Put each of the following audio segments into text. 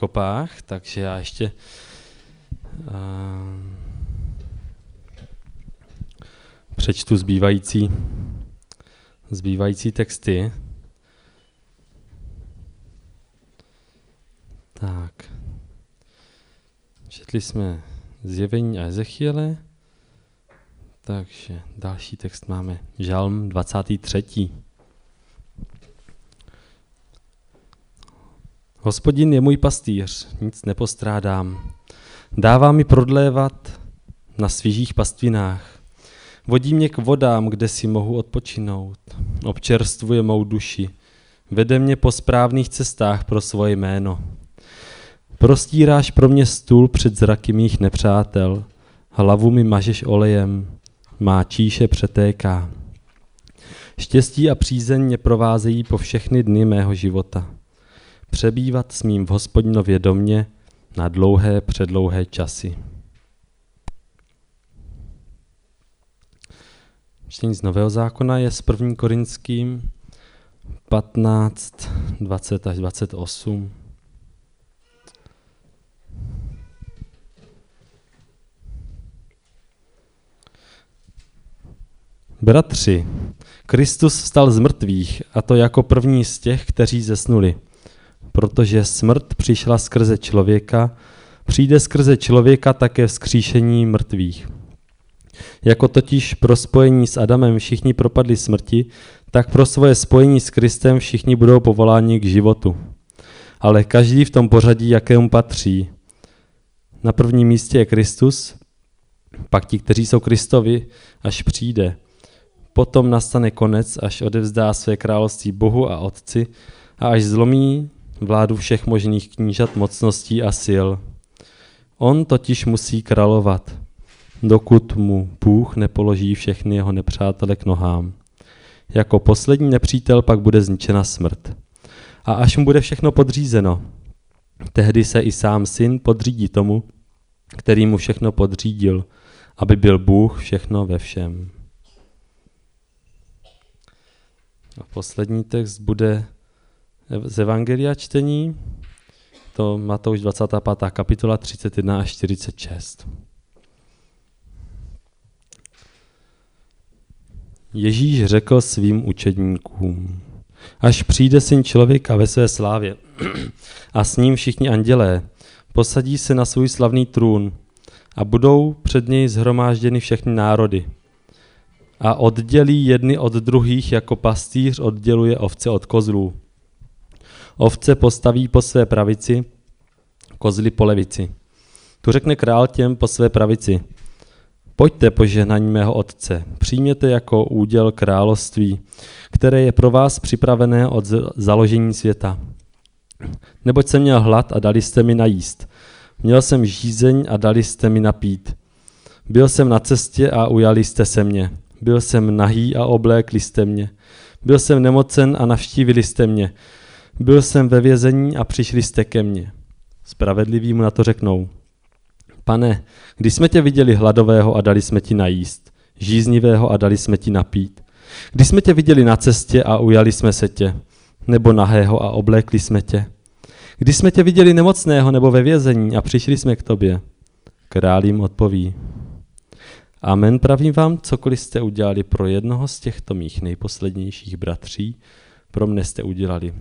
kopách, takže já ještě přečtu zbývající texty. Tak. Četli jsme Zjevení a Ezechiele, takže další text máme Žalm 23. Hospodin je můj pastýř, nic nepostrádám. Dává mi prodlévat na svěžích pastvinách. Vodí mě k vodám, kde si mohu odpočinout. Občerstvuje mou duši. Vede mě po správných cestách pro svoje jméno. Prostíráš pro mě stůl před zraky mých nepřátel. Hlavu mi mažeš olejem. Má číše přetéká. Štěstí a přízeň mě provázejí po všechny dny mého života. Přebývat smím v Hospodinově domě na dlouhé předlouhé časy. Čtení z Nového zákona je s 1. Korinským 15, 20 až 28. Bratři, Kristus vstal z mrtvých, a to jako první z těch, kteří zesnuli. Protože smrt přišla skrze člověka, přijde skrze člověka také vzkříšení mrtvých. Jako totiž pro spojení s Adamem všichni propadli smrti, tak pro svoje spojení s Kristem všichni budou povoláni k životu. Ale každý v tom pořadí, jakému patří. Na prvním místě je Kristus, pak ti, kteří jsou Kristovi, až přijde. Potom nastane konec, až odevzdá své království Bohu a Otci a až zlomí vládu všech možných knížat, mocností a sil. On totiž musí královat, dokud mu Bůh nepoloží všechny jeho nepřátele k nohám. Jako poslední nepřítel pak bude zničena smrt. A až mu bude všechno podřízeno, tehdy se i sám syn podřídí tomu, který mu všechno podřídil, aby byl Bůh všechno ve všem. A poslední text bude z Evangelia čtení, to Matouš 25. kapitola 31 až 46. Ježíš řekl svým učedníkům: až přijde Syn člověka ve své slávě a s ním všichni andělé, posadí se na svůj slavný trůn a budou před něj shromážděny všechny národy. A oddělí jedny od druhých, jako pastýř odděluje ovce od kozlů. Ovce postaví po své pravici, kozly po levici. Tu řekne král těm po své pravici: pojďte, požehnaní mého Otce, přijměte jako úděl království, které je pro vás připravené od založení světa. Neboť jsem měl hlad a dali jste mi najíst. Měl jsem žízeň a dali jste mi napít. Byl jsem na cestě a ujali jste se mě. Byl jsem nahý a oblékli jste mě. Byl jsem nemocen a navštívili jste mě. Byl jsem ve vězení a přišli jste ke mně. Spravedliví mu na to řeknou: Pane, když jsme tě viděli hladového a dali jsme ti najíst, žíznivého a dali jsme ti napít, když jsme tě viděli na cestě a ujali jsme se tě, nebo nahého a oblékli jsme tě, když jsme tě viděli nemocného nebo ve vězení a přišli jsme k tobě, král jim odpoví: Amen, pravím vám, cokoliv jste udělali pro jednoho z těchto mých nejposlednějších bratří, pro mne jste udělali.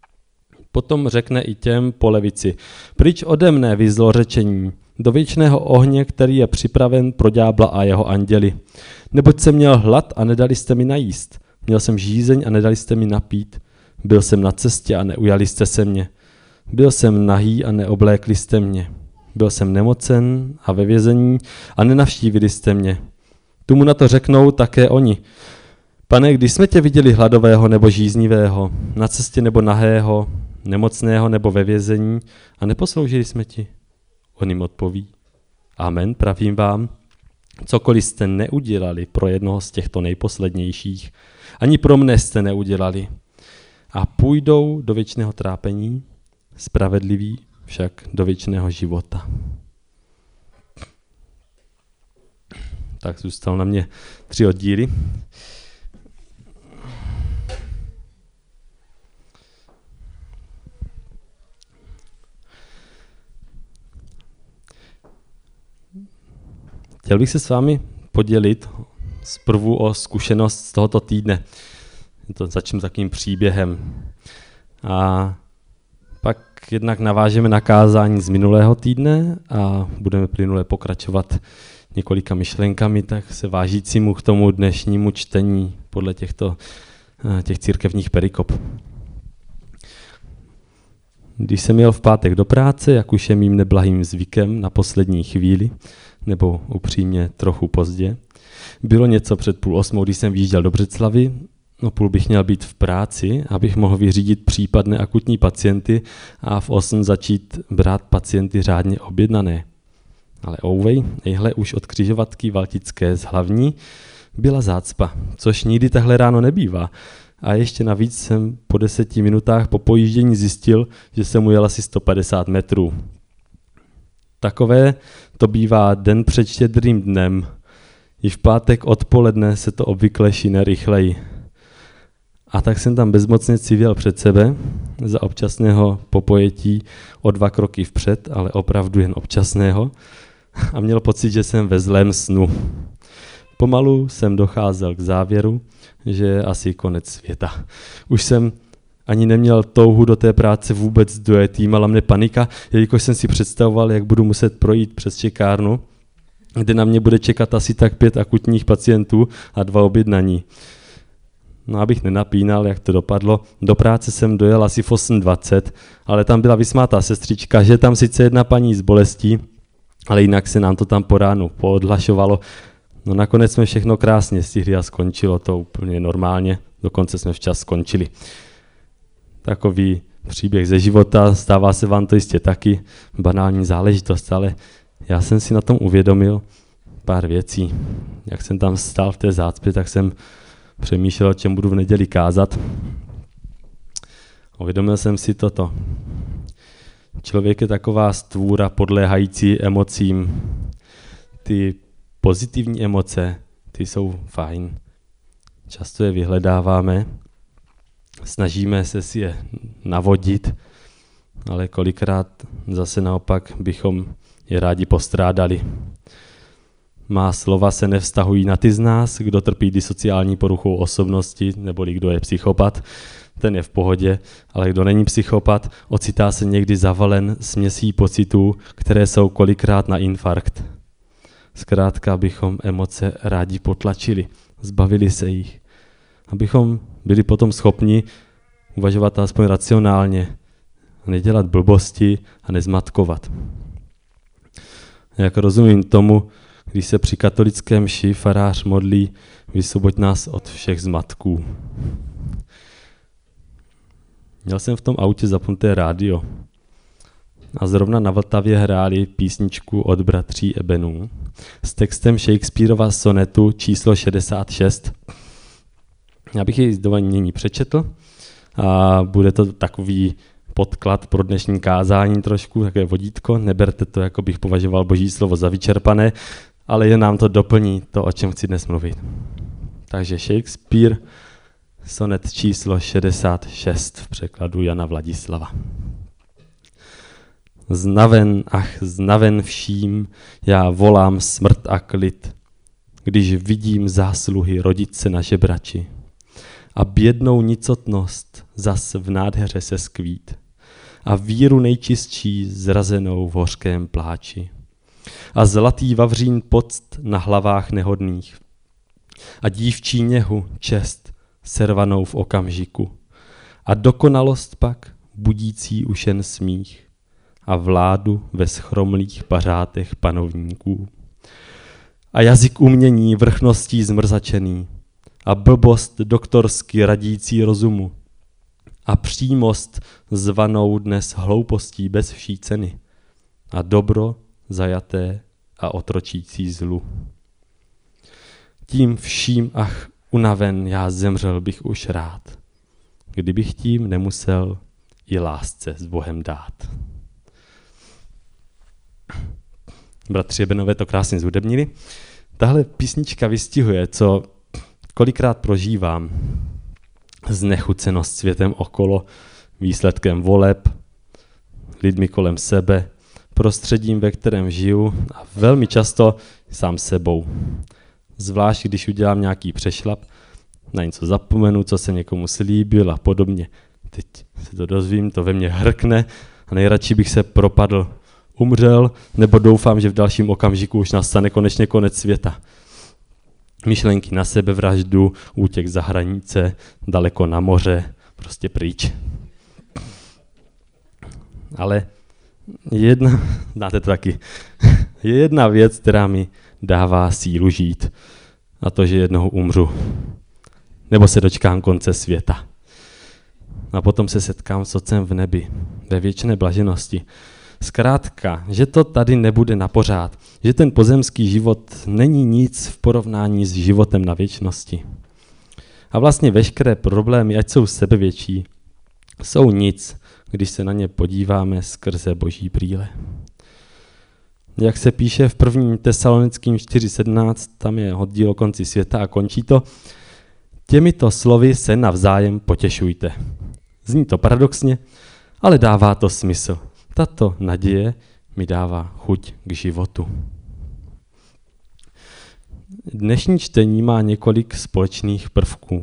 Potom řekne i těm po levici: pryč ode mne, vy zlořečení, do věčného ohně, který je připraven pro ďábla a jeho anděli. Neboť jsem měl hlad a nedali jste mi najíst. Měl jsem žízeň a nedali jste mi napít. Byl jsem na cestě a neujali jste se mě. Byl jsem nahý a neoblékli jste mě. Byl jsem nemocen a ve vězení a nenavštívili jste mě. Tomu na to řeknou také oni: Pane, když jsme tě viděli hladového nebo žíznivého, na cestě nebo nahého, nemocného nebo ve vězení a neposloužili jsme ti? On jim odpoví: Amen, pravím vám, cokoliv jste neudělali pro jednoho z těchto nejposlednějších, ani pro mne jste neudělali. A půjdou do věčného trápení, spravedliví však do věčného života. Tak zůstal na mě 3 oddíly. Chtěl bych se s vámi podělit zprvu o zkušenost z tohoto týdne. Začnu takovým příběhem. A pak jednak navážeme na kázání z minulého týdne a budeme plynule pokračovat několika myšlenkami, tak se vážícímu k tomu dnešnímu čtení podle těch církevních perikop. Když jsem jel v pátek do práce, jak už je mým neblahým zvykem na poslední chvíli, nebo upřímně trochu pozdě, bylo něco před 7:30, když jsem vyjížděl do Břeclavy, 7:30 bych měl být v práci, abych mohl vyřídit případné akutní pacienty a v 8 začít brát pacienty řádně objednané. Ale ouvej, ejhle už od křižovatky Valtické z Hlavní byla zácpa, což nikdy tahle ráno nebývá. A ještě navíc jsem po 10 minutách po pojíždění zjistil, že jsem ujel asi 150 metrů. Takové to bývá den před Štědrým dnem. I v pátek odpoledne se to obvykle šine rychleji. A tak jsem tam bezmocně civěl před sebe, za občasného popojetí o 2 kroky vpřed, ale opravdu jen občasného, a měl pocit, že jsem ve zlém snu. Pomalu jsem docházel k závěru, že je asi konec světa. Už jsem ani neměl touhu do té práce vůbec dojet, jímala mne panika, jelikož jsem si představoval, jak budu muset projít přes čekárnu, kde na mě bude čekat asi tak 5 akutních pacientů a 2 objednaní. No, abych nenapínal, jak to dopadlo, do práce jsem dojel asi v 8:20, ale tam byla vysmátá sestřička, že tam sice jedna paní s bolestí, ale jinak se nám to tam po ránu poodhlašovalo. No nakonec jsme všechno krásně stihli a skončilo to úplně normálně, dokonce jsme včas skončili. Takový příběh ze života, stává se vám to jistě taky, banální záležitost, ale já jsem si na tom uvědomil pár věcí. Jak jsem tam stál v té zácpě, tak jsem přemýšlel, o čem budu v neděli kázat. Uvědomil jsem si toto. Člověk je taková stvůra podléhající emocím. Ty pozitivní emoce, ty jsou fajn. Často je vyhledáváme, snažíme se si je navodit, ale kolikrát zase naopak bychom je rádi postrádali. Má slova se nevztahují na ty z nás, kdo trpí disociální poruchou osobnosti, neboli kdo je psychopat, ten je v pohodě, ale kdo není psychopat, ocitá se někdy zavalen směsí pocitů, které jsou kolikrát na infarkt. Zkrátka, abychom emoce rádi potlačili, zbavili se jich, abychom byli potom schopni uvažovat aspoň racionálně, nedělat blbosti a nezmatkovat. Jak rozumím tomu, když se při katolické mši farář modlí, vysvoboď nás od všech zmatků. Měl jsem v tom autě zapnuté rádio a zrovna na Vltavě hráli písničku od bratří Ebenů s textem Shakespearova sonetu číslo 66. Já bych jej zdovolnění přečetl a bude to takový podklad pro dnešní kázání trošku, takové vodítko. Neberte to, jako bych považoval Boží slovo za vyčerpané, ale jen nám to doplní to, o čem chci dnes mluvit. Takže Shakespeare, sonet číslo 66 v překladu Jana Vladislava. Znaven, ach znaven vším, já volám smrt a klid, když vidím zásluhy rodit se na žebrači a bědnou nicotnost zas v nádheře se skvít a víru nejčistší zrazenou v hořkém pláči a zlatý vavřín poct na hlavách nehodných a dívčí něhu čest servanou v okamžiku a dokonalost pak budící už jen smích a vládu ve schromlých pařátech panovníků a jazyk umění vrchností zmrzačený a blbost doktorsky radící rozumu a přímost zvanou dnes hloupostí bez vší ceny a dobro zajaté a otročící zlu. Tím vším, ach, unaven, já zemřel bych už rád, kdybych tím nemusel i lásce s Bohem dát. Bratři Ebenové to krásně zhudebnili. Tahle písnička vystihuje, co kolikrát prožívám. Znechucenost světem okolo, výsledkem voleb, lidmi kolem sebe, prostředím, ve kterém žiju a velmi často sám sebou. Zvlášť, když udělám nějaký přešlap, na něco zapomenu, co jsem někomu slíbil a podobně. Teď se to dozvím, to ve mně hrkne a nejradši bych se propadl, umřel, nebo doufám, že v dalším okamžiku už nastane konečně konec světa. Myšlenky na sebevraždu, útěk za hranice, daleko na moře, prostě pryč. Ale znáte to taky, je jedna věc, která mi dává sílu žít. A to, že jednoho umřu. Nebo se dočkám konce světa. A potom se setkám s Otcem v nebi, ve věčné blaženosti. Zkrátka, že to tady nebude na pořád, že ten pozemský život není nic v porovnání s životem na věčnosti. A vlastně veškeré problémy, ať jsou sebevětší, jsou nic, když se na ně podíváme skrze Boží brýle. Jak se píše v 1. Tesalonickým 4.17, tam je oddíl o konci světa a končí to, těmito slovy se navzájem potěšujte. Zní to paradoxně, ale dává to smysl. Tato naděje mi dává chuť k životu. Dnešní čtení má několik společných prvků.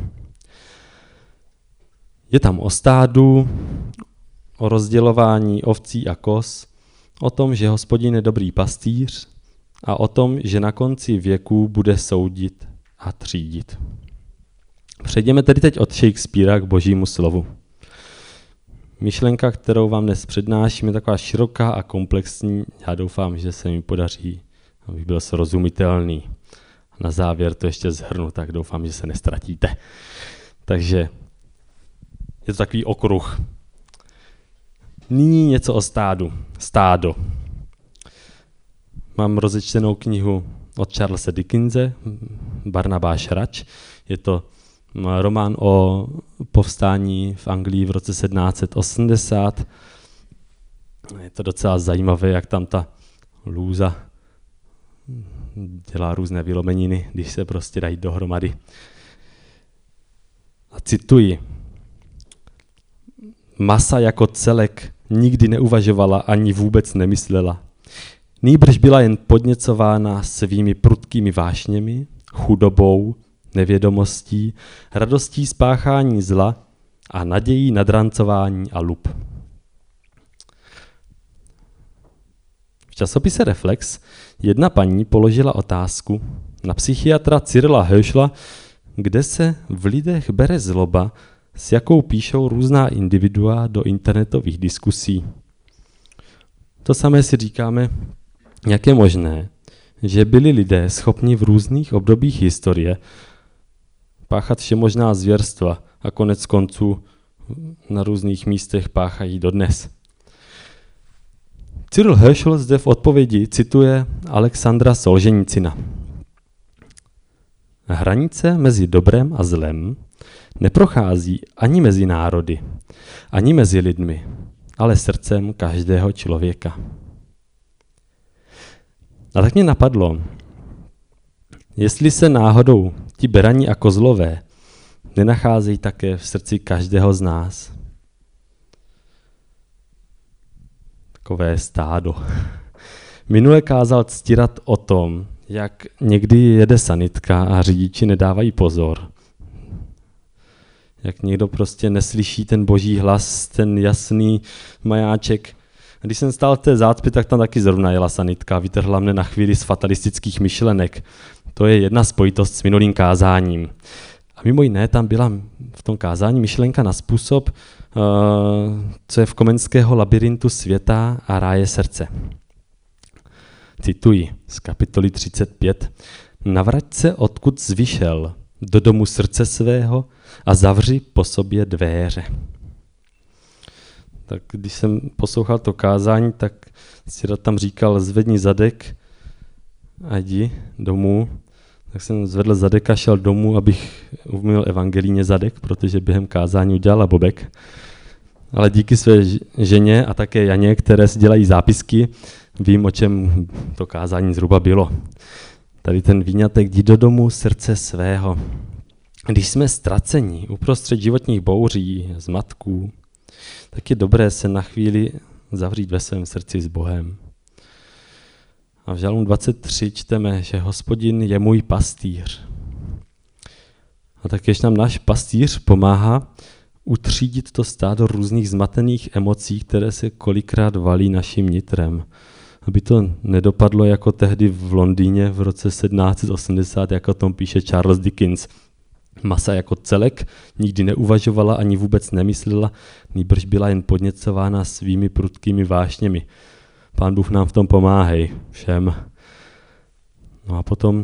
Je tam o stádu, o rozdělování ovcí a koz, o tom, že Hospodin je dobrý pastýř a o tom, že na konci věků bude soudit a třídit. Přejdeme tedy teď od Shakespearea k Božímu slovu. Myšlenka, kterou vám dnes přednáším, je taková široká a komplexní. Já doufám, že se mi podaří, abych byl srozumitelný. Na závěr to ještě shrnu, tak doufám, že se nestratíte. Takže je to takový okruh. Nyní něco o stádu. Stádo. Mám rozečtenou knihu od Charlesa Dickense, Barnabáš Rač. Je to román o povstání v Anglii v roce 1780. Je to docela zajímavé, jak tam ta lůza dělá různé vylomeniny, když se prostě dají dohromady. A cituji. Masa jako celek nikdy neuvažovala ani vůbec nemyslela. Nýbrž byla jen podněcována svými prudkými vášněmi, chudobou, nevědomostí, radostí spáchání zla a nadějí na drancování a lup. V časopise Reflex jedna paní položila otázku na psychiatra Cyrila Höschla, kde se v lidech bere zloba, s jakou píšou různá individua do internetových diskusí. To samé si říkáme, jak je možné, že byli lidé schopni v různých obdobích historie páchat všemožná zvěrstva a konec konců na různých místech páchají dodnes. Cyril Höschl zde v odpovědi cituje Alexandra Solženicina. Hranice mezi dobrem a zlem neprochází ani mezi národy, ani mezi lidmi, ale srdcem každého člověka. A tak mě napadlo, jestli se náhodou ti berani a kozlové nenacházejí také v srdci každého z nás. Takové stádo. Minule kázal Ctirat o tom, jak někdy jede sanitka a řidiči nedávají pozor. Jak někdo prostě neslyší ten boží hlas, ten jasný majáček. A když jsem stál v té zácpě, tak tam taky zrovna jela sanitka a vytrhla mne na chvíli z fatalistických myšlenek. To je jedna spojitost s minulým kázáním. A mimo jiné tam byla v tom kázání myšlenka na způsob, co je v Komenského labirintu světa a ráje srdce. Cituji z kapitoly 35. Navrať se, odkud zvyšel, do domu srdce svého a zavři po sobě dvéře. Tak když jsem poslouchal to kázání, tak si tam říkal, zvedni zadek a jdi domů. Tak jsem zvedl zadek a šel domů, abych umyl evangelíně zadek, protože během kázání udělala bobek. Ale díky své ženě a také Janě, které si dělají zápisky, vím, o čem to kázání zhruba bylo. Tady ten výňatek, jdi do domu srdce svého. Když jsme ztraceni uprostřed životních bouří, zmatků, tak je dobré se na chvíli zavřít ve svém srdci s Bohem. A v Žalmu 23 čteme, že Hospodin je můj pastýř. A tak když nám náš pastýř pomáhá utřídit to stádo různých zmatených emocí, které se kolikrát valí naším nitrem. Aby to nedopadlo jako tehdy v Londýně v roce 1780, jak o tom píše Charles Dickens. Masa jako celek nikdy neuvažovala ani vůbec nemyslela, nýbrž byla jen podněcována svými prudkými vášněmi. Pán Bůh nám v tom pomáhej všem. No a potom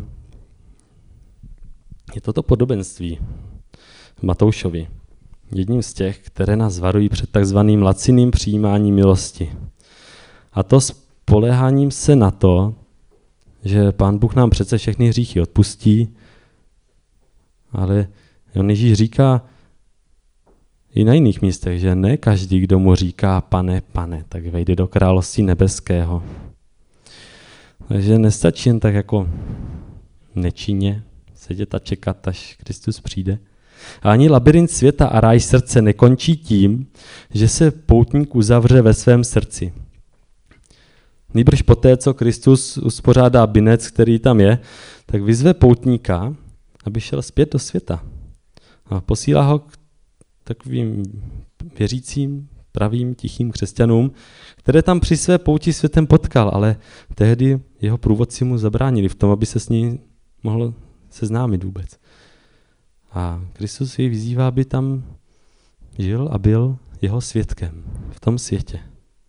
je toto podobenství Matoušovi. Jedním z těch, které nás varují před takzvaným laciným přijímáním milosti. A to spoléháním se na to, že Pán Bůh nám přece všechny hříchy odpustí, ale on Ježíš říká i na jiných místech, že ne každý, kdo mu říká pane, pane, tak vejde do království nebeského. Takže nestačí jen tak jako nečinně sedět a čekat, až Kristus přijde. A ani labyrint světa a ráj srdce nekončí tím, že se poutník uzavře ve svém srdci. Nýbrž poté, co Kristus uspořádá binec, který tam je, tak vyzve poutníka, aby šel zpět do světa. A posílá ho k takovým věřícím, pravým, tichým křesťanům, které tam při své pouti světem potkal, ale tehdy jeho průvodci mu zabránili v tom, aby se s ní mohl seznámit vůbec. A Kristus jej vyzývá, aby tam žil a byl jeho svědkem v tom světě.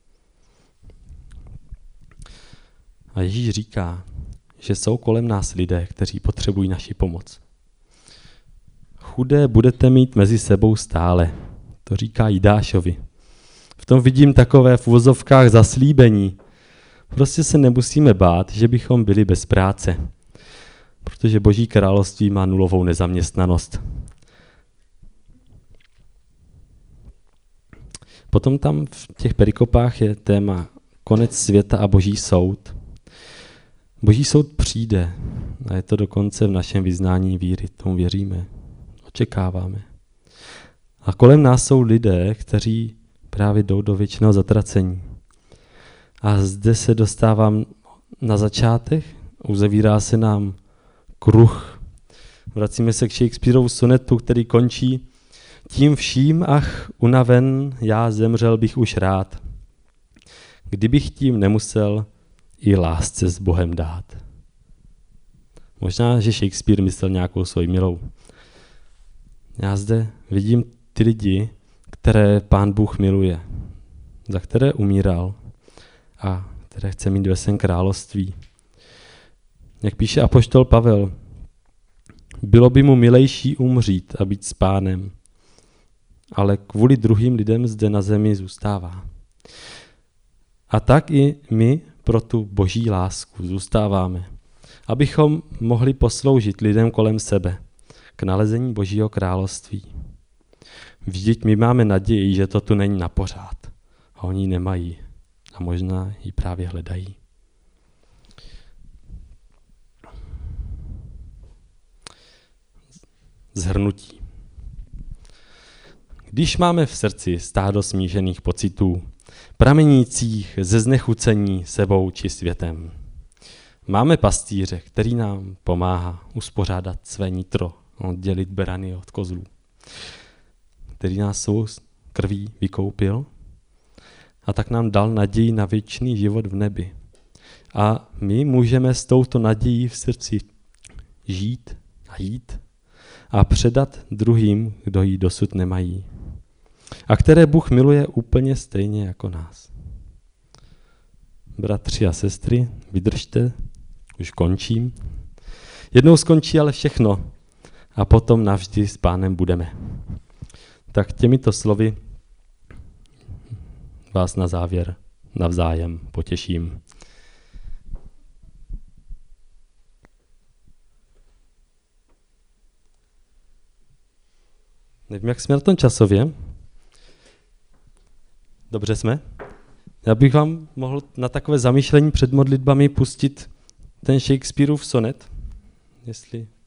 A Ježíš říká, že jsou kolem nás lidé, kteří potřebují naši pomoc. Chudé budete mít mezi sebou stále, to říká Jidášovi. V tom vidím takové v uvozovkách zaslíbení. Prostě se nemusíme bát, že bychom byli bez práce, protože Boží království má nulovou nezaměstnanost. Potom tam v těch perikopách je téma konec světa a Boží soud. Boží soud přijde a je to dokonce v našem vyznání víry, tomu věříme, očekáváme. A kolem nás jsou lidé, kteří právě jdou do věčného zatracení. A zde se dostávám na začátek, uzavírá se nám kruh. Vracíme se k Shakespearovu sonetu, který končí tím vším, ach, unaven, já zemřel bych už rád. Kdybych tím nemusel i lásce s Bohem dát. Možná, že Shakespeare myslel nějakou svoji milou. Já zde vidím ty lidi, které Pán Bůh miluje, za které umíral a které chce mít ve svém království. Jak píše apoštol Pavel, bylo by mu milejší umřít a být s Pánem, ale kvůli druhým lidem zde na zemi zůstává. A tak i my pro tu Boží lásku zůstáváme, abychom mohli posloužit lidem kolem sebe k nalezení Božího království. Vždyť my máme naději, že to tu není na pořád. A oni ji nemají. A možná ji právě hledají. Shrnutí. Když máme v srdci stádo smíšených pocitů, pramenících ze znechucení sebou či světem, máme pastýře, který nám pomáhá uspořádat své nitro, oddělit berany od kozlů, který nás svou krví vykoupil a tak nám dal naději na věčný život v nebi. A my můžeme s touto nadějí v srdci žít a jít a předat druhým, kdo ji dosud nemají. A které Bůh miluje úplně stejně jako nás. Bratři a sestry, vydržte, už končím. Jednou skončí ale všechno a potom navždy s Pánem budeme. Tak těmito slovy vás na závěr navzájem potěším. Nevím, jak jsme na tom časově. Dobře jsme? Já bych vám mohl na takové zamýšlení před modlitbami pustit ten Shakespeareův sonet, jestli